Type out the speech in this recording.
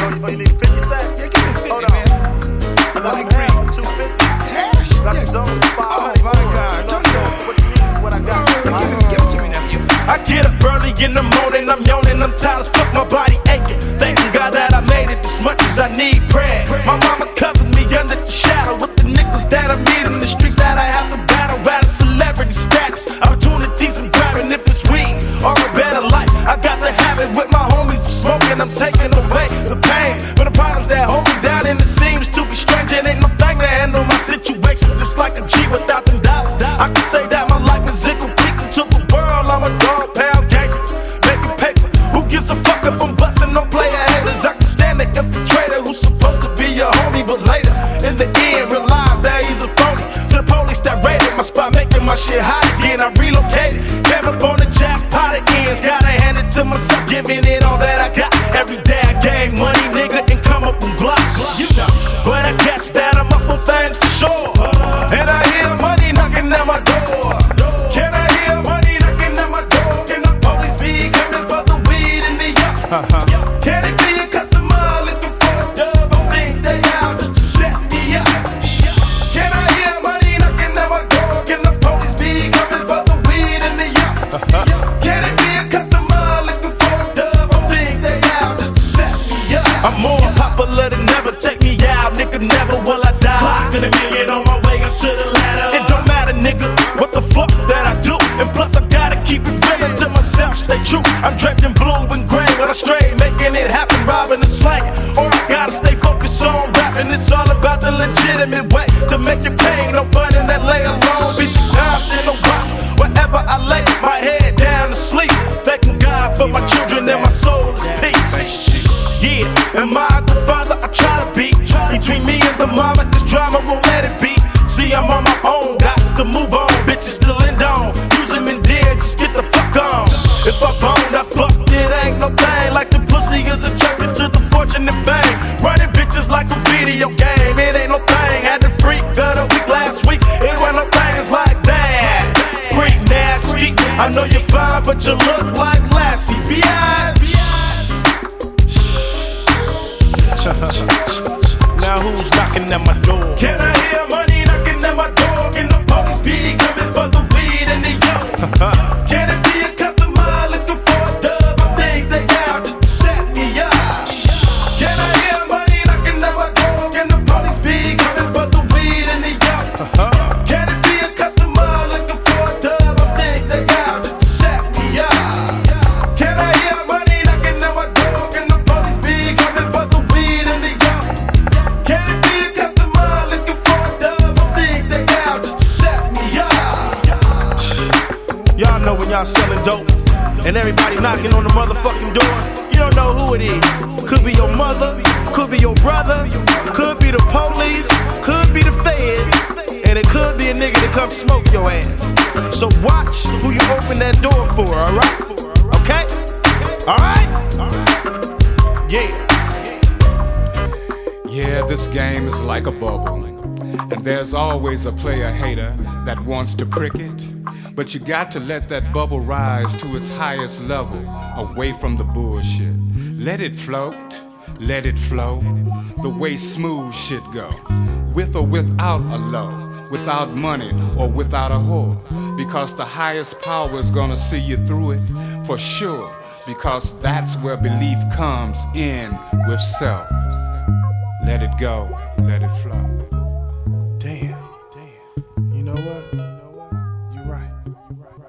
Oh, you need 50 sacks? Yeah, give me 50, Hold man. I thought you had 250. Got the zones for 500. Oh, my God. Turn it on. So what you need is what I got. Give it to me, nephew. I get up early in the morning, I'm yawning, I'm tired as fuck, my body aching. Thanking God that I made it as much as I need prayer. My mama covered me under the shadow with the niggas that I meet in the street that I have to battle. At a celebrity status, opportunities I'm grabbing if it's weed or a better life. I got to have it with my homies, I'm smoking, I'm taking away the pain. But the problems that hold me down and it seems to be strange. It ain't no thing to handle my situation just like a G without them dollars. I can say that my life is incomplete until the world. I'm a dog pound gangster, making paper. Who gives a fuck if I'm busting no player haters? I can stand the infiltrator who's supposed to be your homie, but later in the end realize that he's a phony. To the police that raided my spot, making my shit hot again. I relocated, came up on the jackpot again. Gotta hand it to myself, giving it all that I got. Every day I gain money, nigga, and come up and block. You know, but I guess that I'm up on things for sure. And I hear money knocking at my door. Can I hear money knocking at my door? Can the police be coming for the weed in the yard? Can it be a customer looking for a dub? I think they out just to set me up. Can I hear money knocking at my door? Can the police be coming for the weed in the yard? Can it be a customer looking for a dub? I think they out just to set me up. I'm more popular than ever, take me out, nigga, never will I die. Clocking a million on my way up to the ladder. It don't matter, nigga, what the fuck that I do. And plus I gotta keep it real to myself, stay true. I'm draped in blue and gray when I stray, making it happen, robbing and slanging. Or I gotta stay focused on rapping. It's all about the legitimate way to make it pay. No fun in that lay alone, bitch, you dived in the rocks. Wherever I lay my head down to sleep, thanking God for my children and my soul is peace. Yeah, and my good father I try to be. Between me and the mama, this drama won't let it be. See, I'm on my own, got to move on. Bitches still in down, use them and then just get the fuck on. If I bone, I fucked it, ain't no thing. Like the pussy is attracted to the fortune and fame. Running bitches like a video game, it ain't no thing. Had the freak of the week last week, it wasn't no things like that. Freak nasty, I know you're fine, but you look like Lassie. Bitch. Now who's knocking at my door? Can I hear money knocking at my door? Can the police be coming for the weed and the yo? Can it be a customer looking for a dub? I think they out just to set me up. Can I hear money knocking at my door? Can the police be coming for the weed and the yo? Can it be a customer looking for a dub? I think they out just to set me up. Can I hear money knocking at my door? Can the police be coming for the weed and the yo? Can it be a customer looking for a dub? I think they out just to set me up. Y'all know when y'all selling dope and everybody knocking on the motherfucking door, you don't know who it is. Could be your mother, could be your brother, could be the police, could be the feds, and it could be a nigga that come smoke your ass. So watch who you open that door for, alright? Okay? Alright? Yeah. Yeah, this game is like a bubble, and there's always a player hater that wants to prick it. But you got to let that bubble rise to its highest level, away from the bullshit. Let it float, let it flow, the way smooth shit go. With or without a low, without money or without a whore. Because the highest power is gonna see you through it, for sure. Because that's where belief comes in with self. Let it go, let it flow. Damn.